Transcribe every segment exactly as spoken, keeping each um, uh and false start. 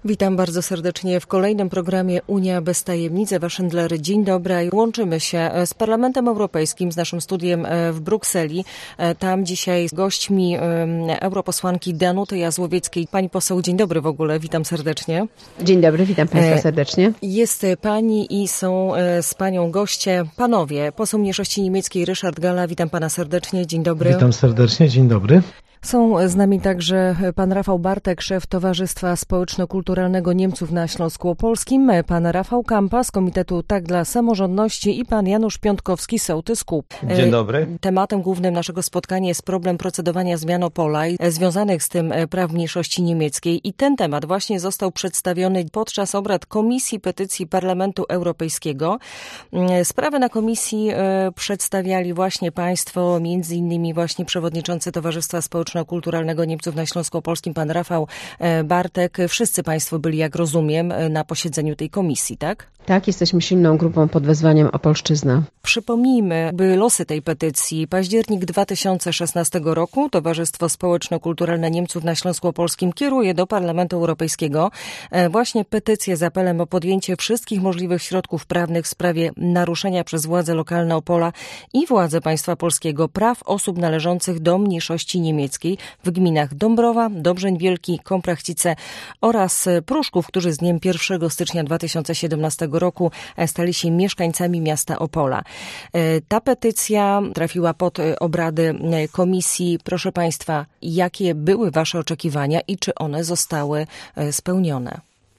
Witam bardzo serdecznie w kolejnym programie Unia bez tajemnic. Ewa Szendler, dzień dobry. Łączymy się z Parlamentem Europejskim, z naszym studiem w Brukseli. Tam dzisiaj z gośćmi europosłanki Danuty Jazłowieckiej. Pani poseł, dzień dobry w ogóle, witam serdecznie. Dzień dobry, witam Państwa serdecznie. Jest Pani i są z Panią goście, Panowie. Poseł mniejszości niemieckiej Ryszard Galla, witam Pana serdecznie, dzień dobry. Witam serdecznie, dzień dobry. Są z nami także pan Rafał Bartek, szef Towarzystwa Społeczno-Kulturalnego Niemców na Śląsku Opolskim, pan Rafał Kampa z Komitetu Tak dla Samorządności i pan Janusz Piątkowski, sołtys K U P. Dzień dobry. Tematem głównym naszego spotkania jest problem procedowania zmian Opola i związanych z tym praw mniejszości niemieckiej. I ten temat właśnie został przedstawiony podczas obrad Komisji Petycji Parlamentu Europejskiego. Sprawę na komisji przedstawiali właśnie państwo, między innymi właśnie przewodniczący Towarzystwa Społeczno Kulturalnego Niemców na Śląsku Opolskim, pan Rafał Bartek. Wszyscy państwo byli, jak rozumiem, na posiedzeniu tej komisji, tak? Tak, jesteśmy silną grupą pod wezwaniem Opolszczyzna. Przypomnijmy, by losy tej petycji. Październik dwa tysiące szesnastego roku Towarzystwo Społeczno-Kulturalne Niemców na Śląsku Opolskim kieruje do Parlamentu Europejskiego właśnie petycję z apelem o podjęcie wszystkich możliwych środków prawnych w sprawie naruszenia przez władze lokalne Opola i władze państwa polskiego praw osób należących do mniejszości niemieckiej w gminach Dąbrowa, Dobrzeń Wielki, Komprachcice oraz Pruszków, którzy z dniem pierwszego stycznia dwa tysiące siedemnastego roku stali się mieszkańcami miasta Opola. Ta petycja trafiła pod obrady komisji. Proszę Państwa, jakie były Wasze oczekiwania i czy one zostały spełnione?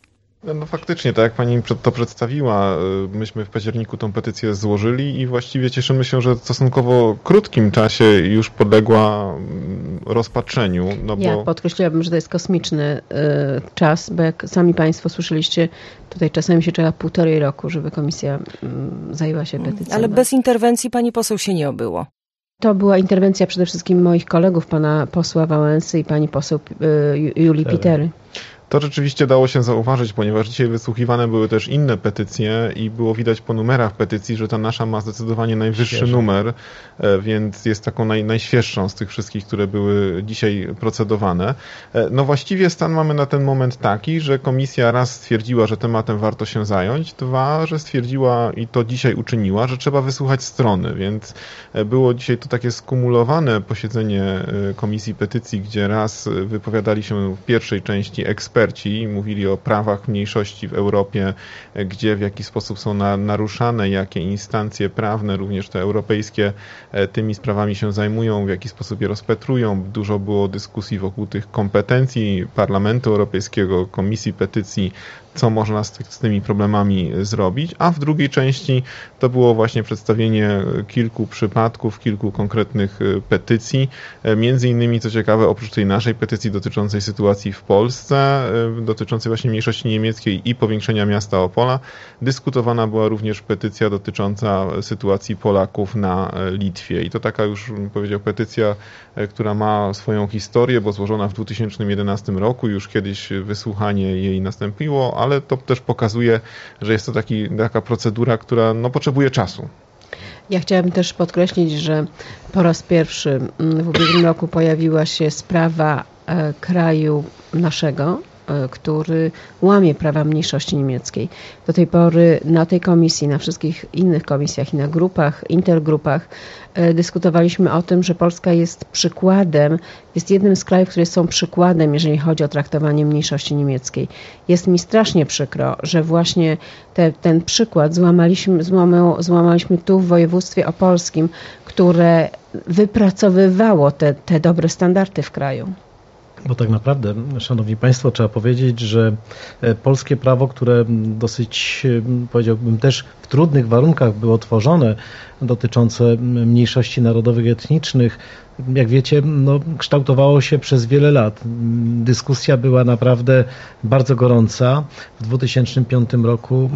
No faktycznie, tak jak Pani to przedstawiła, myśmy w październiku tą petycję złożyli i właściwie cieszymy się, że w stosunkowo krótkim czasie już podległa rozpatrzeniu. No ja bo... podkreśliłabym, że to jest kosmiczny y, czas, bo jak sami Państwo słyszeliście, tutaj czasami się czeka półtorej roku, żeby komisja y, zajęła się petycją. Ale bez interwencji Pani poseł się nie obyło. To była interwencja przede wszystkim moich kolegów, pana posła Wałęsy i pani poseł y, Julii Pitery. To rzeczywiście dało się zauważyć, ponieważ dzisiaj wysłuchiwane były też inne petycje i było widać po numerach petycji, że ta nasza ma zdecydowanie najwyższy Świeżo. numer, więc jest taką naj, najświeższą z tych wszystkich, które były dzisiaj procedowane. No właściwie stan mamy na ten moment taki, że komisja raz stwierdziła, że tematem warto się zająć, dwa, że stwierdziła i to dzisiaj uczyniła, że trzeba wysłuchać strony, więc było dzisiaj to takie skumulowane posiedzenie Komisji Petycji, gdzie raz wypowiadali się w pierwszej części eksperci, Eksperci mówili o prawach mniejszości w Europie, gdzie w jaki sposób są na, naruszane, jakie instancje prawne, również te europejskie, tymi sprawami się zajmują, w jaki sposób je rozpatrują. Dużo było dyskusji wokół tych kompetencji Parlamentu Europejskiego, Komisji Petycji, co można z, z tymi problemami zrobić, a w drugiej części to było właśnie przedstawienie kilku przypadków, kilku konkretnych petycji, między innymi, co ciekawe, oprócz tej naszej petycji dotyczącej sytuacji w Polsce, dotyczącej właśnie mniejszości niemieckiej i powiększenia miasta Opola, dyskutowana była również petycja dotycząca sytuacji Polaków na Litwie i to taka już, bym powiedział, petycja, która ma swoją historię, bo złożona w dwa tysiące jedenastym roku, już kiedyś wysłuchanie jej nastąpiło, ale to też pokazuje, że jest to taki, taka procedura, która no, potrzebuje czasu. Ja chciałabym też podkreślić, że po raz pierwszy w ubiegłym roku pojawiła się sprawa kraju naszego, który łamie prawa mniejszości niemieckiej. Do tej pory na tej komisji, na wszystkich innych komisjach i na grupach, intergrupach dyskutowaliśmy o tym, że Polska jest przykładem, jest jednym z krajów, które są przykładem, jeżeli chodzi o traktowanie mniejszości niemieckiej. Jest mi strasznie przykro, że właśnie te, ten przykład złamaliśmy, złamał, złamaliśmy tu w województwie opolskim, które wypracowywało te, te dobre standardy w kraju. Bo tak naprawdę, szanowni państwo, trzeba powiedzieć, że polskie prawo, które dosyć, powiedziałbym, też w trudnych warunkach było tworzone, dotyczące mniejszości narodowych, etnicznych, jak wiecie, no, kształtowało się przez wiele lat. Dyskusja była naprawdę bardzo gorąca. W dwa tysiące piątym roku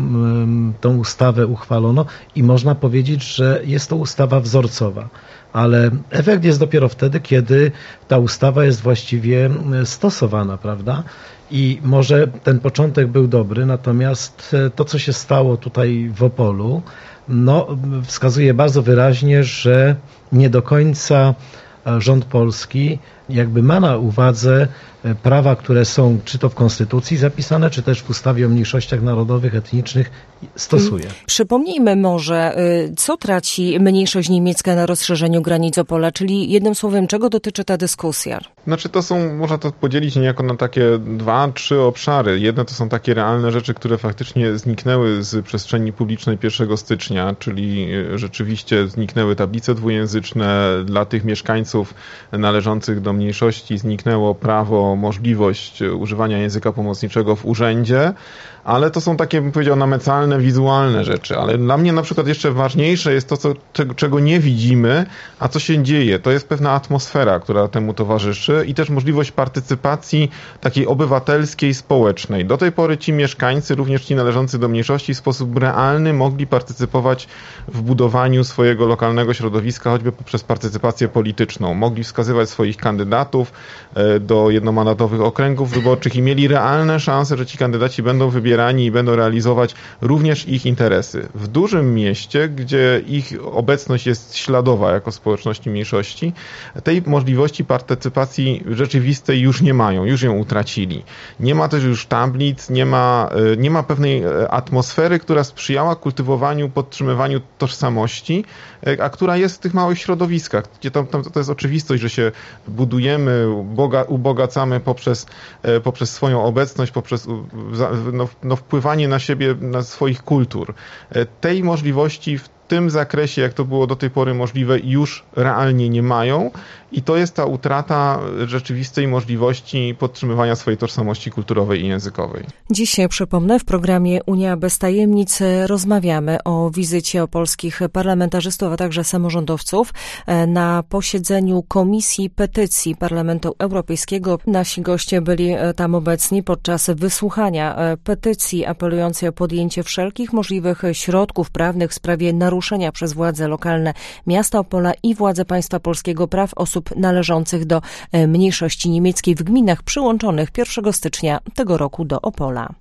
tą ustawę uchwalono i można powiedzieć, że jest to ustawa wzorcowa. Ale efekt jest dopiero wtedy, kiedy ta ustawa jest właściwie stosowana, prawda? I może ten początek był dobry, natomiast to, co się stało tutaj w Opolu, no, wskazuje bardzo wyraźnie, że nie do końca a rząd polski jakby ma na uwadze prawa, które są czy to w Konstytucji zapisane, czy też w ustawie o mniejszościach narodowych, etnicznych stosuje. Przypomnijmy może, co traci mniejszość niemiecka na rozszerzeniu granic Opola, czyli jednym słowem, czego dotyczy ta dyskusja? Znaczy to są, można to podzielić niejako na takie dwa, trzy obszary. Jedne to są takie realne rzeczy, które faktycznie zniknęły z przestrzeni publicznej pierwszego stycznia, czyli rzeczywiście zniknęły tablice dwujęzyczne. Dla tych mieszkańców należących do mniejszości zniknęło prawo, możliwość używania języka pomocniczego w urzędzie, ale to są takie, bym powiedział, namacalne, wizualne rzeczy. Ale dla mnie na przykład jeszcze ważniejsze jest to, co, czego, czego nie widzimy, a co się dzieje. To jest pewna atmosfera, która temu towarzyszy i też możliwość partycypacji takiej obywatelskiej, społecznej. Do tej pory ci mieszkańcy, również ci należący do mniejszości, w sposób realny mogli partycypować w budowaniu swojego lokalnego środowiska, choćby poprzez partycypację polityczną. Mogli wskazywać swoich kandydatów do jednomandatowych okręgów wyborczych i mieli realne szanse, że ci kandydaci będą wybierani i będą realizować również ich interesy. W dużym mieście, gdzie ich obecność jest śladowa jako społeczności mniejszości, tej możliwości partycypacji rzeczywistej już nie mają, już ją utracili. Nie ma też już tablic, nie ma, nie ma pewnej atmosfery, która sprzyjała kultywowaniu, podtrzymywaniu tożsamości, a która jest w tych małych środowiskach, gdzie tam, tam to jest oczywistość, że się budujemy, boga, ubogacamy poprzez, poprzez swoją obecność, poprzez no, no, wpływanie na siebie, na swoich kultur. Tej możliwości w tym zakresie, jak to było do tej pory możliwe, już realnie nie mają i to jest ta utrata rzeczywistej możliwości podtrzymywania swojej tożsamości kulturowej i językowej. Dzisiaj, przypomnę, w programie Unia bez tajemnic rozmawiamy o wizycie polskich parlamentarzystów, a także samorządowców na posiedzeniu Komisji Petycji Parlamentu Europejskiego. Nasi goście byli tam obecni podczas wysłuchania petycji apelującej o podjęcie wszelkich możliwych środków prawnych w sprawie naruszenia przez władze lokalne miasta Opola i władze państwa polskiego praw osób należących do mniejszości niemieckiej w gminach przyłączonych pierwszego stycznia tego roku do Opola.